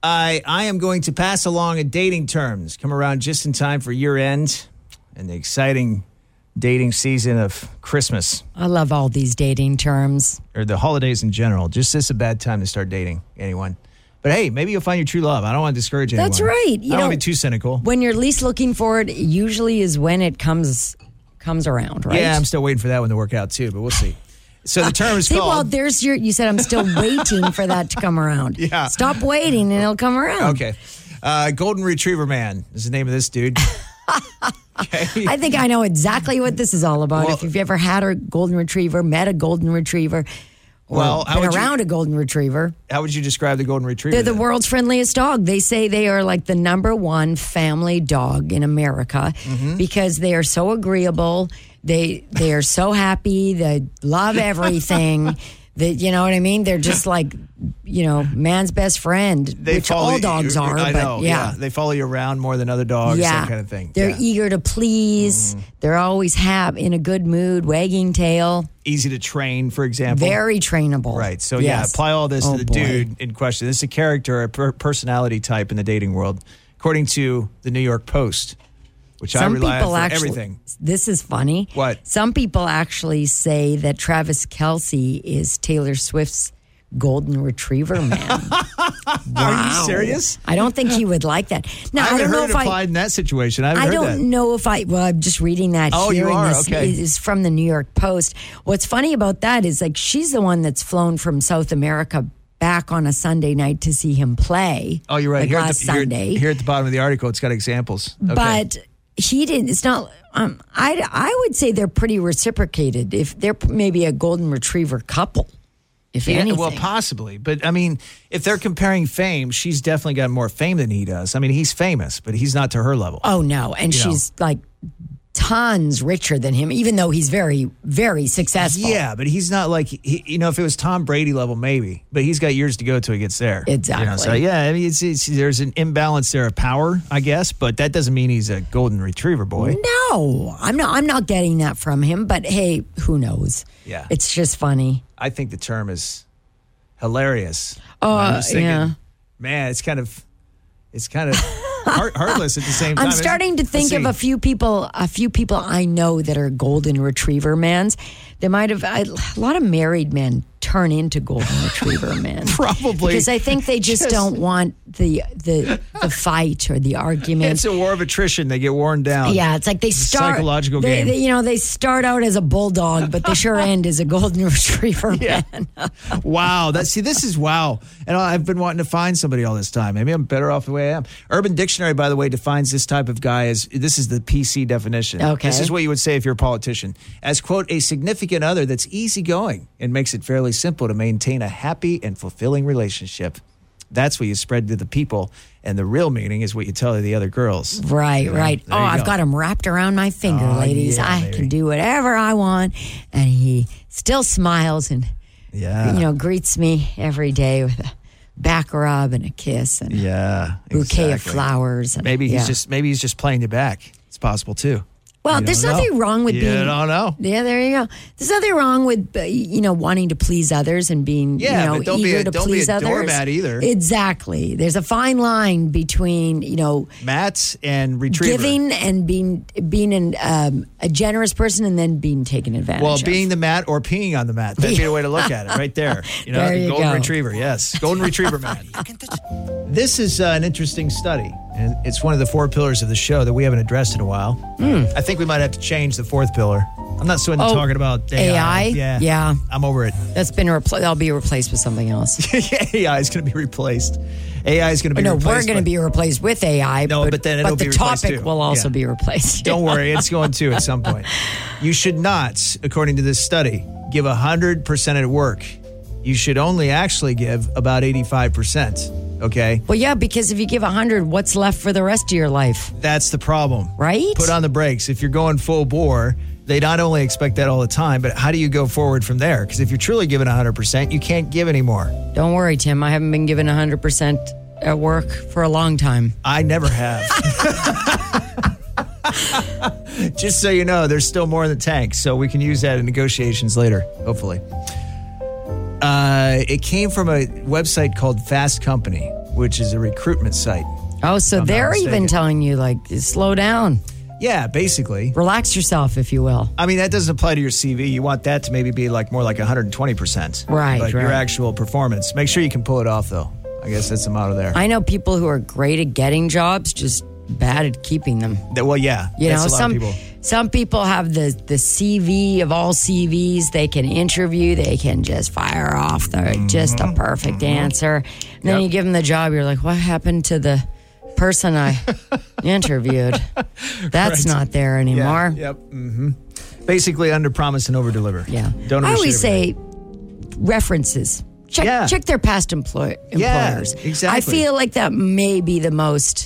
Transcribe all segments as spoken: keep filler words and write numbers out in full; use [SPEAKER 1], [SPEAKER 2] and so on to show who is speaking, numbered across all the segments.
[SPEAKER 1] I I am going to pass along a dating terms. Come around just in time for year end and the exciting dating season of Christmas.
[SPEAKER 2] I love all these dating terms.
[SPEAKER 1] Or the holidays in general. Just this is a bad time to start dating anyone. But hey, maybe you'll find your true love. I don't want to discourage anyone.
[SPEAKER 2] That's right. You
[SPEAKER 1] I don't
[SPEAKER 2] know,
[SPEAKER 1] want to be too cynical.
[SPEAKER 2] When you're least looking for it, usually is when it comes comes around, right?
[SPEAKER 1] Yeah, I'm still waiting for that one to work out too, but we'll see. So the term is
[SPEAKER 2] See,
[SPEAKER 1] called...
[SPEAKER 2] well, there's your... You said I'm still waiting for that to come around.
[SPEAKER 1] Yeah.
[SPEAKER 2] Stop waiting and it'll come around.
[SPEAKER 1] Okay. Uh, Golden Retriever Man is the name of this dude. Okay.
[SPEAKER 2] I think I know exactly what this is all about.
[SPEAKER 1] Well,
[SPEAKER 2] if you've ever had a golden retriever, met a golden retriever, or
[SPEAKER 1] Well, how
[SPEAKER 2] been
[SPEAKER 1] would you-
[SPEAKER 2] around a golden retriever,
[SPEAKER 1] How would you describe the Golden Retriever?
[SPEAKER 2] they're the
[SPEAKER 1] then?
[SPEAKER 2] world's friendliest dog. They say they are like the number one family dog in America
[SPEAKER 1] Mm-hmm.
[SPEAKER 2] because they are so agreeable. They they are so happy. They love everything. That, you know what I mean? They're just like, you know, man's best friend,
[SPEAKER 1] They
[SPEAKER 2] which
[SPEAKER 1] follow
[SPEAKER 2] all
[SPEAKER 1] you-
[SPEAKER 2] dogs are.
[SPEAKER 1] I
[SPEAKER 2] but
[SPEAKER 1] know,
[SPEAKER 2] yeah.
[SPEAKER 1] They follow you around more than other dogs,
[SPEAKER 2] Yeah.
[SPEAKER 1] that kind of thing.
[SPEAKER 2] They're
[SPEAKER 1] Yeah.
[SPEAKER 2] eager to please. They're always have in a good mood, wagging tail.
[SPEAKER 1] Easy to train, for example.
[SPEAKER 2] Very trainable.
[SPEAKER 1] Right. So, yeah,
[SPEAKER 2] Yes.
[SPEAKER 1] apply all this
[SPEAKER 2] Oh,
[SPEAKER 1] to the
[SPEAKER 2] boy.
[SPEAKER 1] dude in question. This is a character, a per- personality type in the dating world, according to the New York Post, which I
[SPEAKER 2] Some
[SPEAKER 1] rely on
[SPEAKER 2] people
[SPEAKER 1] for
[SPEAKER 2] actually,
[SPEAKER 1] everything.
[SPEAKER 2] This is funny.
[SPEAKER 1] What?
[SPEAKER 2] Some people actually say that Travis Kelce is Taylor Swift's golden retriever man.
[SPEAKER 1] Are you serious?
[SPEAKER 2] I don't think he would like that. Now,
[SPEAKER 1] I
[SPEAKER 2] I,
[SPEAKER 1] haven't
[SPEAKER 2] don't know
[SPEAKER 1] heard
[SPEAKER 2] if
[SPEAKER 1] it
[SPEAKER 2] I.
[SPEAKER 1] applied in that situation. I haven't
[SPEAKER 2] I
[SPEAKER 1] heard
[SPEAKER 2] don't
[SPEAKER 1] that.
[SPEAKER 2] know if I. Well, I'm just reading that
[SPEAKER 1] Oh,
[SPEAKER 2] here.
[SPEAKER 1] you
[SPEAKER 2] and
[SPEAKER 1] are?
[SPEAKER 2] this
[SPEAKER 1] Okay.
[SPEAKER 2] is from the New York Post. What's funny about that is like she's the one that's flown from South America back on a Sunday night to see him play.
[SPEAKER 1] Oh, you're right.
[SPEAKER 2] Like
[SPEAKER 1] here,
[SPEAKER 2] last
[SPEAKER 1] at the, here-
[SPEAKER 2] Sunday.
[SPEAKER 1] Here, at the bottom of the article, it's got examples. Okay.
[SPEAKER 2] But he didn't. It's not. Um, I I would say they're pretty reciprocated. If they're maybe a golden retriever couple, if
[SPEAKER 1] Yeah,
[SPEAKER 2] anything.
[SPEAKER 1] well, possibly. But, I mean, if they're comparing fame, she's definitely got more fame than he does. I mean, he's famous, but he's not to her level.
[SPEAKER 2] Oh no, and
[SPEAKER 1] You know.
[SPEAKER 2] she's like tons richer than him, even though he's very very successful.
[SPEAKER 1] Yeah, but he's not like, he, you know, if it was Tom Brady level, maybe. But he's got years to go till he gets there.
[SPEAKER 2] Exactly.
[SPEAKER 1] You know, so, yeah, I mean, it's, it's, there's an imbalance there of power, I guess. But that doesn't mean he's a golden retriever boy.
[SPEAKER 2] No, I'm not. I'm not getting that from him. But hey, who knows?
[SPEAKER 1] Yeah.
[SPEAKER 2] It's just funny.
[SPEAKER 1] I think the term is hilarious.
[SPEAKER 2] Oh,
[SPEAKER 1] I'm just thinking,
[SPEAKER 2] yeah.
[SPEAKER 1] man, it's kind of, it's kind of heart, heartless at the same time.
[SPEAKER 2] I'm
[SPEAKER 1] isn't
[SPEAKER 2] starting
[SPEAKER 1] it?
[SPEAKER 2] to think
[SPEAKER 1] Let's
[SPEAKER 2] of a
[SPEAKER 1] see.
[SPEAKER 2] few people, a few people I know that are golden retriever mans. They might have I, a lot of married men turn into golden retriever men.
[SPEAKER 1] Probably.
[SPEAKER 2] Because I think they just,
[SPEAKER 1] Just-
[SPEAKER 2] don't want the the the fight or the argument.
[SPEAKER 1] It's a war of attrition. They get worn down.
[SPEAKER 2] Yeah, it's like they
[SPEAKER 1] It's a
[SPEAKER 2] start
[SPEAKER 1] psychological
[SPEAKER 2] they,
[SPEAKER 1] game.
[SPEAKER 2] they- you know, they start out as a bulldog, but they sure end as a golden retriever
[SPEAKER 1] Yeah.
[SPEAKER 2] man.
[SPEAKER 1] Wow. That see, this is wow. And I've been wanting to find somebody all this time. Maybe I'm better off the way I am. Urban Dictionary, by the way, defines this type of guy as this is the P C definition.
[SPEAKER 2] Okay.
[SPEAKER 1] This is what you would say if you're a politician. As, quote, a significant other that's easygoing and makes it fairly simple to maintain a happy and fulfilling relationship. That's what you spread to the people. And the real meaning is what you tell the other girls.
[SPEAKER 2] Right,
[SPEAKER 1] You know,
[SPEAKER 2] right.
[SPEAKER 1] there
[SPEAKER 2] Oh,
[SPEAKER 1] you
[SPEAKER 2] I've
[SPEAKER 1] go.
[SPEAKER 2] got him wrapped around my finger,
[SPEAKER 1] Oh,
[SPEAKER 2] ladies.
[SPEAKER 1] yeah,
[SPEAKER 2] I
[SPEAKER 1] baby.
[SPEAKER 2] can do whatever I want. And he still smiles and,
[SPEAKER 1] Yeah.
[SPEAKER 2] you know, greets me every day with a back rub and a kiss and
[SPEAKER 1] Yeah.
[SPEAKER 2] a bouquet of
[SPEAKER 1] exactly.
[SPEAKER 2] flowers. And,
[SPEAKER 1] Maybe he's
[SPEAKER 2] yeah.
[SPEAKER 1] just maybe he's just playing you back. It's possible too.
[SPEAKER 2] Well,
[SPEAKER 1] You
[SPEAKER 2] there's
[SPEAKER 1] don't know.
[SPEAKER 2] nothing wrong with
[SPEAKER 1] you
[SPEAKER 2] being.
[SPEAKER 1] don't know.
[SPEAKER 2] Yeah, there you go. There's nothing wrong with uh, you know wanting to please others and being
[SPEAKER 1] Yeah,
[SPEAKER 2] you know
[SPEAKER 1] but don't be
[SPEAKER 2] eager
[SPEAKER 1] a-
[SPEAKER 2] to
[SPEAKER 1] don't be
[SPEAKER 2] please
[SPEAKER 1] a
[SPEAKER 2] others.
[SPEAKER 1] doormat either.
[SPEAKER 2] Exactly. There's a fine line between you know
[SPEAKER 1] Matt and Retriever.
[SPEAKER 2] giving and being being an, um, a generous person and then being taken advantage
[SPEAKER 1] Well,
[SPEAKER 2] of.
[SPEAKER 1] being the mat or peeing on the mat. That'd be the way to look at it right there. You know,
[SPEAKER 2] There
[SPEAKER 1] the
[SPEAKER 2] you
[SPEAKER 1] golden
[SPEAKER 2] go.
[SPEAKER 1] retriever. Yes. Golden retriever man. This is uh, an interesting study. And it's one of the four pillars of the show that we haven't addressed in a while. I think we might have to change the fourth pillar. I'm not so into
[SPEAKER 2] Oh,
[SPEAKER 1] talking about A I.
[SPEAKER 2] A I?
[SPEAKER 1] Yeah.
[SPEAKER 2] Yeah.
[SPEAKER 1] I'm over it.
[SPEAKER 2] That's been repl- that'll be replaced with something else.
[SPEAKER 1] A I is going to be replaced. A I is going to be
[SPEAKER 2] no,
[SPEAKER 1] replaced.
[SPEAKER 2] we're going to
[SPEAKER 1] by-
[SPEAKER 2] be replaced with A I.
[SPEAKER 1] No, but then it'll
[SPEAKER 2] but
[SPEAKER 1] be
[SPEAKER 2] the
[SPEAKER 1] replaced
[SPEAKER 2] topic
[SPEAKER 1] too.
[SPEAKER 2] will also
[SPEAKER 1] Yeah.
[SPEAKER 2] be replaced.
[SPEAKER 1] Don't worry, it's going to at some point. You should not, according to this study, give one hundred percent at work. You should only actually give about eighty-five percent, okay?
[SPEAKER 2] Well, yeah, because if you give a hundred, what's left for the rest of your life,
[SPEAKER 1] That's the problem.
[SPEAKER 2] right?
[SPEAKER 1] Put on the brakes. If you're going full bore, they not only expect that all the time, but how do you go forward from there? Because if you're truly giving one hundred percent, you can't give anymore.
[SPEAKER 2] Don't worry, Tim. I haven't been given a hundred percent at work for a long time.
[SPEAKER 1] I never have. Just so you know, there's still more in the tank, so we can use that in negotiations later, hopefully. Uh, it came from a website called Fast Company. which is a recruitment site.
[SPEAKER 2] Oh, so
[SPEAKER 1] I'm
[SPEAKER 2] they're
[SPEAKER 1] not
[SPEAKER 2] even
[SPEAKER 1] mistaken.
[SPEAKER 2] telling you, like, slow down.
[SPEAKER 1] Yeah, basically.
[SPEAKER 2] Relax yourself, if you will.
[SPEAKER 1] I mean, that doesn't apply to your C V. You want that to maybe be like more like one hundred twenty percent.
[SPEAKER 2] Right,
[SPEAKER 1] Like your
[SPEAKER 2] right.
[SPEAKER 1] actual performance. Make sure you can pull it off, though. I guess that's the motto there.
[SPEAKER 2] I know people who are great at getting jobs, just bad at keeping them.
[SPEAKER 1] That- well, yeah.
[SPEAKER 2] You
[SPEAKER 1] that's
[SPEAKER 2] know,
[SPEAKER 1] a lot
[SPEAKER 2] some
[SPEAKER 1] of people.
[SPEAKER 2] some people have the the C V of all C Vs. They can interview. They can just fire off the
[SPEAKER 1] Mm-hmm.
[SPEAKER 2] just a perfect answer. And then
[SPEAKER 1] Yep.
[SPEAKER 2] you give them the job. You're like, what happened to the person I interviewed? That's
[SPEAKER 1] Right.
[SPEAKER 2] not there
[SPEAKER 1] Yeah,
[SPEAKER 2] anymore.
[SPEAKER 1] Yep. hmm Basically, under promise and over deliver.
[SPEAKER 2] Yeah.
[SPEAKER 1] Don't
[SPEAKER 2] I
[SPEAKER 1] overshare
[SPEAKER 2] always
[SPEAKER 1] everything.
[SPEAKER 2] say references. Check
[SPEAKER 1] Yeah.
[SPEAKER 2] check their past employ-
[SPEAKER 1] Yeah,
[SPEAKER 2] employers.
[SPEAKER 1] exactly.
[SPEAKER 2] I feel like that may be the most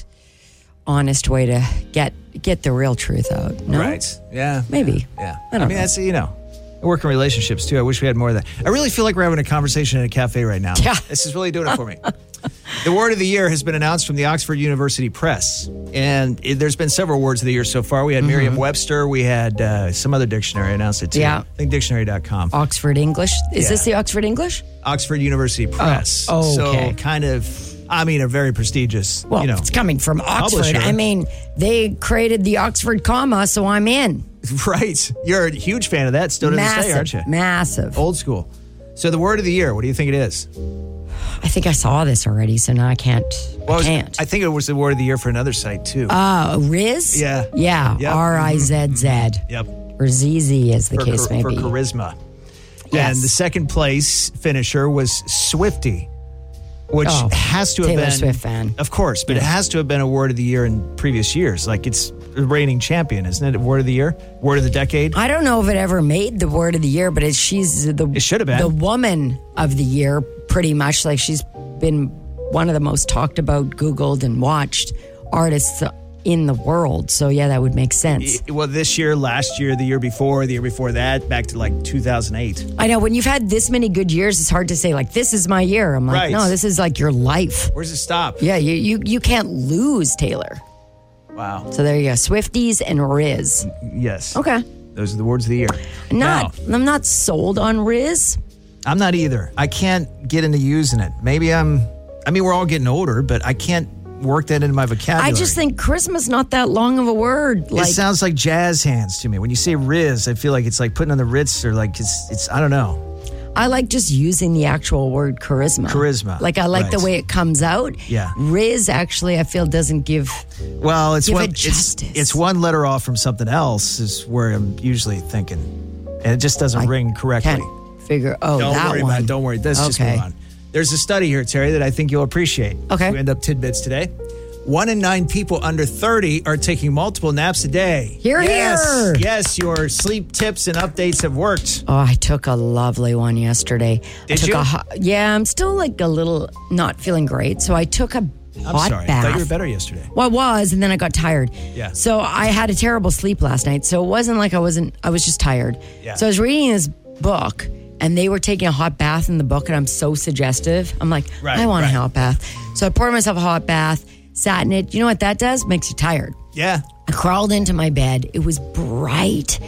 [SPEAKER 2] honest way to get get the real truth out. No?
[SPEAKER 1] Right. Yeah.
[SPEAKER 2] Maybe.
[SPEAKER 1] Yeah.
[SPEAKER 2] I don't
[SPEAKER 1] mean,
[SPEAKER 2] know.
[SPEAKER 1] that's, you know, I work in relationships too. I wish we had more of that. I really feel like we're having a conversation in a cafe right now.
[SPEAKER 2] Yeah.
[SPEAKER 1] This is really doing it for me. The word of the year has been announced from the Oxford University Press. And it, there's been several words of the year so far. We had Merriam-Webster. We had uh, some other dictionary announced it too.
[SPEAKER 2] Yeah.
[SPEAKER 1] I think dictionary dot com.
[SPEAKER 2] Oxford English. Is
[SPEAKER 1] Yeah.
[SPEAKER 2] this the Oxford English?
[SPEAKER 1] Oxford University Press.
[SPEAKER 2] Oh, okay.
[SPEAKER 1] So kind of, I mean, a very prestigious,
[SPEAKER 2] Well,
[SPEAKER 1] you know.
[SPEAKER 2] it's coming from Oxford.
[SPEAKER 1] publisher.
[SPEAKER 2] I mean, they created the Oxford comma, so I'm in.
[SPEAKER 1] Right. You're a huge fan of that still to this
[SPEAKER 2] Massive,
[SPEAKER 1] day, aren't you?
[SPEAKER 2] massive.
[SPEAKER 1] Old school. So the word of the year, what do you think it is?
[SPEAKER 2] I think I saw this already, so now I can't.
[SPEAKER 1] Well, it
[SPEAKER 2] I
[SPEAKER 1] was-
[SPEAKER 2] can't.
[SPEAKER 1] I think it was the word of the year for another site too.
[SPEAKER 2] Uh, Riz?
[SPEAKER 1] Yeah.
[SPEAKER 2] Yeah.
[SPEAKER 1] Yep.
[SPEAKER 2] R I Z Z.
[SPEAKER 1] yep.
[SPEAKER 2] Or Z Z, as the
[SPEAKER 1] For,
[SPEAKER 2] case
[SPEAKER 1] char-
[SPEAKER 2] may
[SPEAKER 1] for
[SPEAKER 2] be.
[SPEAKER 1] charisma.
[SPEAKER 2] Yes.
[SPEAKER 1] And the second place finisher was Swiftie, which
[SPEAKER 2] Oh,
[SPEAKER 1] has to have
[SPEAKER 2] Taylor
[SPEAKER 1] been
[SPEAKER 2] Swift fan.
[SPEAKER 1] Of course, but it has to have been a word of the year in previous years. Like it's a reigning champion, isn't it? Word of the year, word of the decade.
[SPEAKER 2] I don't know if it ever made the word of the year, but it's, she's the
[SPEAKER 1] It should have been.
[SPEAKER 2] the woman of the year, pretty much. Like she's been one of the most talked about, Googled, and watched artists in the world. So yeah, that would make sense.
[SPEAKER 1] I- Well, this year, last year, the year before, the year before that, back to like two thousand eight.
[SPEAKER 2] I know when you've had this many good years, it's hard to say like this is my year. I'm like,
[SPEAKER 1] Right.
[SPEAKER 2] no, this is like your life.
[SPEAKER 1] Where's it stop?
[SPEAKER 2] Yeah, you you you can't lose Taylor.
[SPEAKER 1] Wow.
[SPEAKER 2] So there you go, Swifties and Riz.
[SPEAKER 1] Yes.
[SPEAKER 2] Okay,
[SPEAKER 1] Those are the words of the year.
[SPEAKER 2] not
[SPEAKER 1] Now,
[SPEAKER 2] I'm not sold on Riz.
[SPEAKER 1] I'm not either. I can't get into using it. Maybe I'm, I mean, we're all getting older, but I can't work that into my vocabulary.
[SPEAKER 2] I just think charisma's not that long of a word. Like
[SPEAKER 1] it sounds like jazz hands to me. When you say Riz, I feel like it's like putting on the Ritz or like it's, it's I don't know.
[SPEAKER 2] I like just using the actual word charisma.
[SPEAKER 1] Charisma,
[SPEAKER 2] Like I like
[SPEAKER 1] right.
[SPEAKER 2] the way it comes out.
[SPEAKER 1] Yeah.
[SPEAKER 2] Riz actually I feel doesn't give
[SPEAKER 1] Well, it's
[SPEAKER 2] Give
[SPEAKER 1] one,
[SPEAKER 2] it
[SPEAKER 1] it's,
[SPEAKER 2] justice.
[SPEAKER 1] it's one letter off from something else is where I'm usually thinking. And it just doesn't ring correctly.
[SPEAKER 2] can't figure oh
[SPEAKER 1] Don't
[SPEAKER 2] that
[SPEAKER 1] worry
[SPEAKER 2] one.
[SPEAKER 1] about it. Don't worry. Let's just
[SPEAKER 2] Okay.
[SPEAKER 1] move on. There's a study here, Terry, that I think you'll appreciate.
[SPEAKER 2] Okay.
[SPEAKER 1] We end up tidbits today. One in nine people under thirty are taking multiple naps a day.
[SPEAKER 2] Hear,
[SPEAKER 1] yes.
[SPEAKER 2] hear.
[SPEAKER 1] Yes, your sleep tips and updates have worked.
[SPEAKER 2] Oh, I took a lovely one yesterday. I
[SPEAKER 1] Did
[SPEAKER 2] took
[SPEAKER 1] you?
[SPEAKER 2] A hot, yeah, I'm still like a little not feeling great. So I took a
[SPEAKER 1] I'm
[SPEAKER 2] hot
[SPEAKER 1] sorry.
[SPEAKER 2] bath.
[SPEAKER 1] I thought you were better yesterday.
[SPEAKER 2] Well, I was, and then I got tired.
[SPEAKER 1] Yeah.
[SPEAKER 2] So I had a terrible sleep last night. So it wasn't like I wasn't, I was just tired.
[SPEAKER 1] Yeah.
[SPEAKER 2] So I was reading this book, and they were taking a hot bath in the book, and I'm so suggestive. I'm like,
[SPEAKER 1] Right,
[SPEAKER 2] I want
[SPEAKER 1] right.
[SPEAKER 2] a hot bath. So I poured myself a hot bath, sat in it. You know what that does? Makes you tired.
[SPEAKER 1] Yeah.
[SPEAKER 2] I crawled into my bed. It was bright,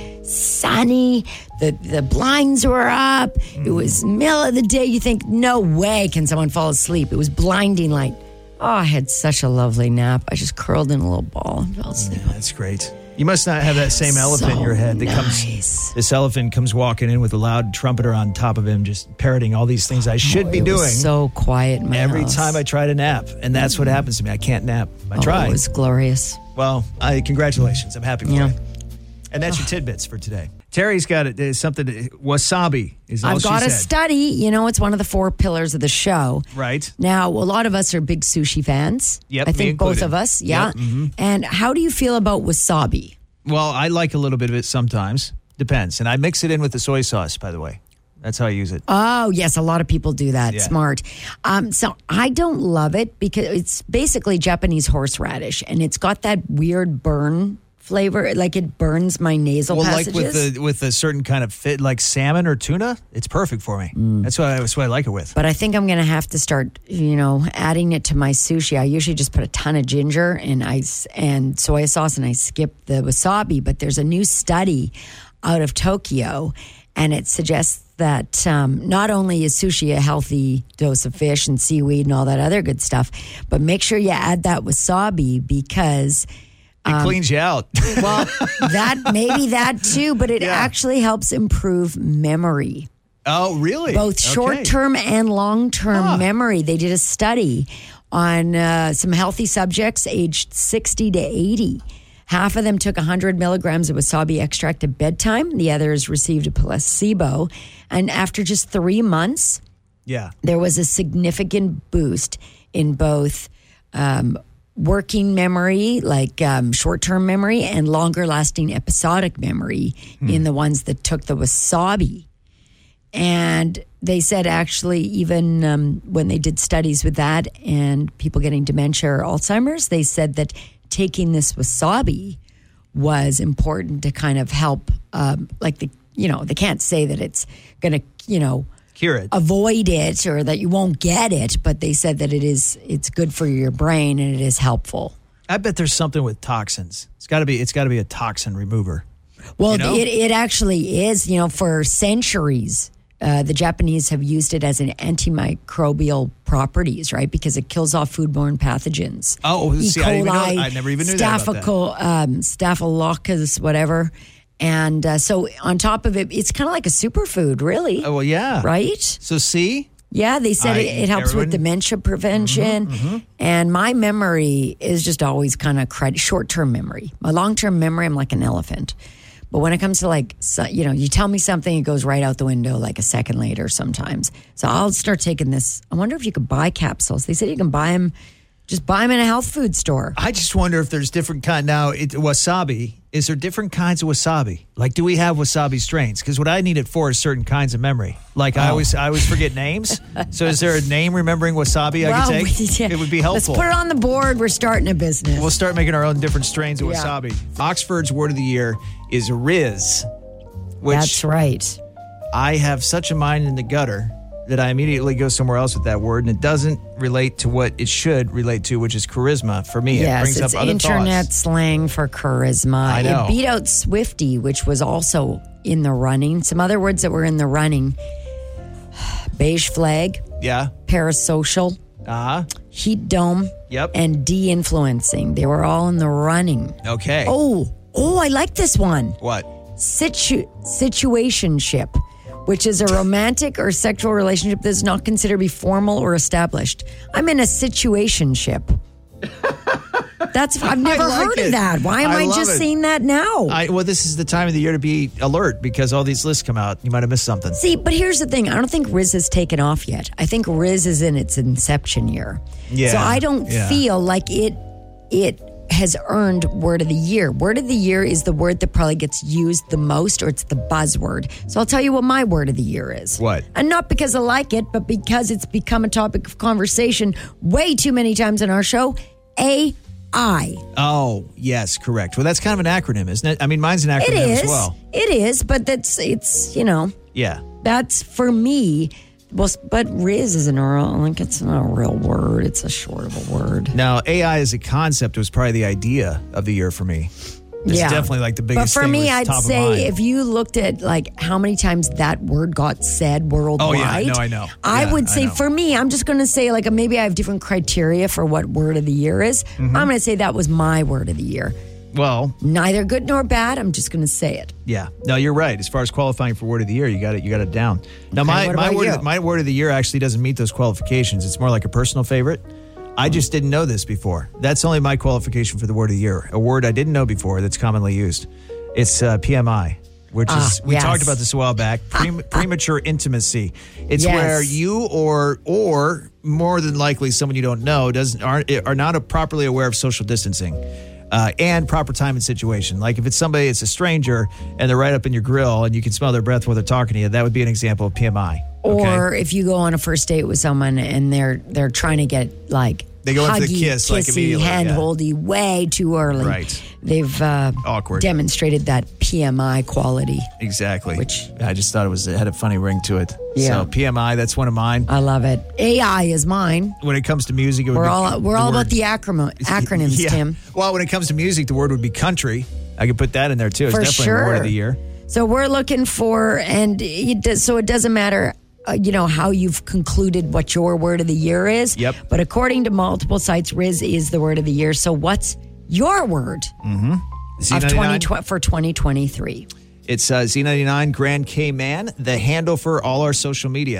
[SPEAKER 2] sunny. The the blinds were up. It was middle of the day. You think, no way can someone fall asleep. It was blinding light. Oh, I had such a lovely nap. I just curled in a little ball and fell asleep.
[SPEAKER 1] That's great. You must not have that same elephant in
[SPEAKER 2] So
[SPEAKER 1] your head that
[SPEAKER 2] nice.
[SPEAKER 1] comes. This elephant comes walking in with a loud trumpeter on top of him, just parroting all these things I should be
[SPEAKER 2] It was
[SPEAKER 1] doing
[SPEAKER 2] so quiet in my
[SPEAKER 1] every
[SPEAKER 2] house.
[SPEAKER 1] time I try to nap. And that's what happens to me. I can't nap. I
[SPEAKER 2] Oh,
[SPEAKER 1] try.
[SPEAKER 2] It was glorious.
[SPEAKER 1] Well, I congratulations. I'm happy for
[SPEAKER 2] Yeah.
[SPEAKER 1] you. And that's your tidbits for today. Terry's got it. There's something. Wasabi is all
[SPEAKER 2] I've got
[SPEAKER 1] she
[SPEAKER 2] a
[SPEAKER 1] said.
[SPEAKER 2] study. You know, it's one of the four pillars of the show.
[SPEAKER 1] Right.
[SPEAKER 2] Now, a lot of us are big sushi fans.
[SPEAKER 1] Yep,
[SPEAKER 2] I
[SPEAKER 1] me
[SPEAKER 2] think both
[SPEAKER 1] included.
[SPEAKER 2] of us. Yeah.
[SPEAKER 1] Yep, mhm.
[SPEAKER 2] And how do you feel about wasabi?
[SPEAKER 1] Well, I like a little bit of it sometimes. Depends. And I mix it in with the soy sauce, by the way. That's how I use it.
[SPEAKER 2] Oh, yes. A lot of people do that.
[SPEAKER 1] Yeah.
[SPEAKER 2] Smart. Um, so I don't love it because it's basically Japanese horseradish and it's got that weird burn flavor. Like it burns my nasal
[SPEAKER 1] Well,
[SPEAKER 2] passages.
[SPEAKER 1] like with the with a certain kind of fit, like salmon or tuna, it's perfect for me.
[SPEAKER 2] Mm.
[SPEAKER 1] That's why that's what I like it with.
[SPEAKER 2] But I think I'm going to have to start, you know, adding it to my sushi. I usually just put a ton of ginger and ice and soy sauce and I skip the wasabi. But there's a new study out of Tokyo and it suggests that um, not only is sushi a healthy dose of fish and seaweed and all that other good stuff, but make sure you add that wasabi because
[SPEAKER 1] It
[SPEAKER 2] um,
[SPEAKER 1] cleans you out.
[SPEAKER 2] well, that maybe that too, but it
[SPEAKER 1] Yeah.
[SPEAKER 2] actually helps improve memory.
[SPEAKER 1] Oh, really?
[SPEAKER 2] Both
[SPEAKER 1] Okay.
[SPEAKER 2] short-term and long-term
[SPEAKER 1] Huh.
[SPEAKER 2] memory. They did a study on uh, some healthy subjects aged sixty to eighty. Half of them took one hundred milligrams of wasabi extract at bedtime. The others received a placebo. And after just three months,
[SPEAKER 1] Yeah.
[SPEAKER 2] there was a significant boost in both um, working memory, like um, short-term memory, and longer-lasting episodic memory
[SPEAKER 1] Hmm.
[SPEAKER 2] in the ones that took the wasabi. And they said actually even um, when they did studies with that and people getting dementia or Alzheimer's, they said that taking this wasabi was important to kind of help, um, like, the you know, they can't say that it's going to, you know,
[SPEAKER 1] Cure it.
[SPEAKER 2] avoid it or that you won't get it, but they said that it is, it's good for your brain and it is helpful.
[SPEAKER 1] I bet there's something with toxins. It's got to be. It's got to be a toxin remover.
[SPEAKER 2] Well,
[SPEAKER 1] You know?
[SPEAKER 2] it, it actually is, you know, for centuries, uh, the Japanese have used it as an antimicrobial properties, right? Because it kills off foodborne pathogens.
[SPEAKER 1] Oh,
[SPEAKER 2] E.
[SPEAKER 1] see, I didn't even know-
[SPEAKER 2] coli,
[SPEAKER 1] I never even knew that about that.
[SPEAKER 2] staphyco- um, Staphylococcus, whatever. And uh, so on top of it, it's kind of like a superfood, really,
[SPEAKER 1] Oh, well, yeah.
[SPEAKER 2] right?
[SPEAKER 1] So see,
[SPEAKER 2] Yeah, they said
[SPEAKER 1] I-
[SPEAKER 2] it, it helps
[SPEAKER 1] everyone-
[SPEAKER 2] with dementia prevention. And my memory is just always kind of credit, short-term memory. My long-term memory, I'm like an elephant. But when it comes to like, so, you know, you tell me something, it goes right out the window like a second later sometimes. So I'll start taking this. I wonder if you could buy capsules. They said you can buy them, just buy them in a health food store.
[SPEAKER 1] I just wonder if there's different kind. Now, it, wasabi. Is there different kinds of wasabi? Like, do we have wasabi strains? Because what I need it for is certain kinds of memory. Like, I always, I always forget names. So, is there a name remembering wasabi I
[SPEAKER 2] Well,
[SPEAKER 1] can take?
[SPEAKER 2] we- yeah.
[SPEAKER 1] It would be helpful.
[SPEAKER 2] Let's put it on the board. We're starting a business.
[SPEAKER 1] We'll start making our own different strains of
[SPEAKER 2] Yeah.
[SPEAKER 1] wasabi. Oxford's word of the year is Riz, which
[SPEAKER 2] That's right.
[SPEAKER 1] I have such a mind in the gutter that I immediately go somewhere else with that word, and it doesn't relate to what it should relate to, which is charisma. For me, it
[SPEAKER 2] Yes,
[SPEAKER 1] brings
[SPEAKER 2] it's
[SPEAKER 1] up other
[SPEAKER 2] internet
[SPEAKER 1] thoughts.
[SPEAKER 2] slang for charisma.
[SPEAKER 1] I know.
[SPEAKER 2] It beat out Swifty, which was also in the running. Some other words that were in the running: beige flag,
[SPEAKER 1] Yeah.
[SPEAKER 2] parasocial,
[SPEAKER 1] Uh huh.
[SPEAKER 2] heat dome,
[SPEAKER 1] Yep.
[SPEAKER 2] and de-influencing. They were all in the running.
[SPEAKER 1] Okay.
[SPEAKER 2] Oh, oh, I like this one.
[SPEAKER 1] What?
[SPEAKER 2] Situ- situationship, which is a romantic or sexual relationship that is not considered to be formal or established. I'm in a situationship. That's I've never
[SPEAKER 1] like
[SPEAKER 2] heard
[SPEAKER 1] it.
[SPEAKER 2] of that. Why am
[SPEAKER 1] I
[SPEAKER 2] I,
[SPEAKER 1] love
[SPEAKER 2] just
[SPEAKER 1] it.
[SPEAKER 2] seeing that now?
[SPEAKER 1] I, well, this is the time of the year to be alert because all these lists come out. You might have missed something.
[SPEAKER 2] See, but here's the thing. I don't think Riz has taken off yet. I think Riz is in its inception year.
[SPEAKER 1] Yeah,
[SPEAKER 2] So I don't
[SPEAKER 1] yeah.
[SPEAKER 2] feel like it it has earned word of the year. Word of the year is the word that probably gets used the most, or it's the buzzword. So I'll tell you what my word of the year is.
[SPEAKER 1] What?
[SPEAKER 2] And not because I like it, but because it's become a topic of conversation way too many times in our show. A I.
[SPEAKER 1] Oh, yes, correct. Well, that's kind of an acronym, isn't it? I mean, mine's an acronym
[SPEAKER 2] It is.
[SPEAKER 1] as well.
[SPEAKER 2] It is, but that's it's you know.
[SPEAKER 1] Yeah.
[SPEAKER 2] That's for me. Well, but Riz isn't a real, like it's not a real word. It's a short of a word.
[SPEAKER 1] Now, A I as a concept was probably the idea of the year for me. It's definitely like the biggest
[SPEAKER 2] But for
[SPEAKER 1] thing
[SPEAKER 2] me,
[SPEAKER 1] was
[SPEAKER 2] I'd
[SPEAKER 1] top of
[SPEAKER 2] say
[SPEAKER 1] mind.
[SPEAKER 2] if you looked at like how many times that word got said worldwide.
[SPEAKER 1] Oh, yeah, no, I know.
[SPEAKER 2] I
[SPEAKER 1] Yeah,
[SPEAKER 2] would
[SPEAKER 1] I
[SPEAKER 2] say
[SPEAKER 1] know.
[SPEAKER 2] for me, I'm just going to say like maybe I have different criteria for what word of the year is.
[SPEAKER 1] Mm-hmm.
[SPEAKER 2] I'm going to say that was my word of the year.
[SPEAKER 1] Well,
[SPEAKER 2] Neither good nor bad. I'm just going to say it.
[SPEAKER 1] yeah. No, you're right. As far as qualifying for word of the year, you got it. You got it down. Now, my
[SPEAKER 2] what
[SPEAKER 1] my
[SPEAKER 2] about
[SPEAKER 1] word
[SPEAKER 2] you?
[SPEAKER 1] of, my word of the year actually doesn't meet those qualifications. It's more like a personal favorite. I just didn't know this before. That's only my qualification for the word of the year. A word I didn't know before that's commonly used. It's uh, P M I, which
[SPEAKER 2] Ah,
[SPEAKER 1] is we
[SPEAKER 2] yes.
[SPEAKER 1] talked about this a while back. Pre- premature intimacy. It's
[SPEAKER 2] Yes.
[SPEAKER 1] where you or or more than likely someone you don't know doesn't aren't are not properly aware of social distancing. Uh, and proper time and situation. Like if it's somebody, it's a stranger, and they're right up in your grill, and you can smell their breath while they're talking to you. That would be an example of P M I. okay?
[SPEAKER 2] Or if you go on a first date with someone and they're they're trying to get like
[SPEAKER 1] They go into
[SPEAKER 2] huggy,
[SPEAKER 1] the kiss, like,
[SPEAKER 2] kissy,
[SPEAKER 1] immediately, yeah.
[SPEAKER 2] hand-holdy way too early.
[SPEAKER 1] Right.
[SPEAKER 2] They've uh,
[SPEAKER 1] Awkward.
[SPEAKER 2] demonstrated that P M I quality.
[SPEAKER 1] Exactly.
[SPEAKER 2] Which-
[SPEAKER 1] I just thought it was it had a funny ring to it.
[SPEAKER 2] Yeah.
[SPEAKER 1] So P M I, that's one of mine.
[SPEAKER 2] I love it. A I is mine.
[SPEAKER 1] When it comes to music, it would
[SPEAKER 2] We're
[SPEAKER 1] be
[SPEAKER 2] all we're
[SPEAKER 1] the
[SPEAKER 2] all
[SPEAKER 1] word-
[SPEAKER 2] about the acronym, acronyms,
[SPEAKER 1] Yeah.
[SPEAKER 2] Tim.
[SPEAKER 1] Well, when it comes to music, the word would be country. I could put that in there too. It's
[SPEAKER 2] For
[SPEAKER 1] definitely
[SPEAKER 2] sure.
[SPEAKER 1] a word of the year.
[SPEAKER 2] So we're looking for, and it does, so it doesn't matter, uh, you know, how you've concluded what your word of the year is.
[SPEAKER 1] Yep.
[SPEAKER 2] But according to multiple sites, Riz is the word of the year. So what's your word
[SPEAKER 1] Mm-hmm.
[SPEAKER 2] of twenty twenty for twenty twenty-three?
[SPEAKER 1] It's uh, Z ninety-nine Grand K Man, the handle for all our social media.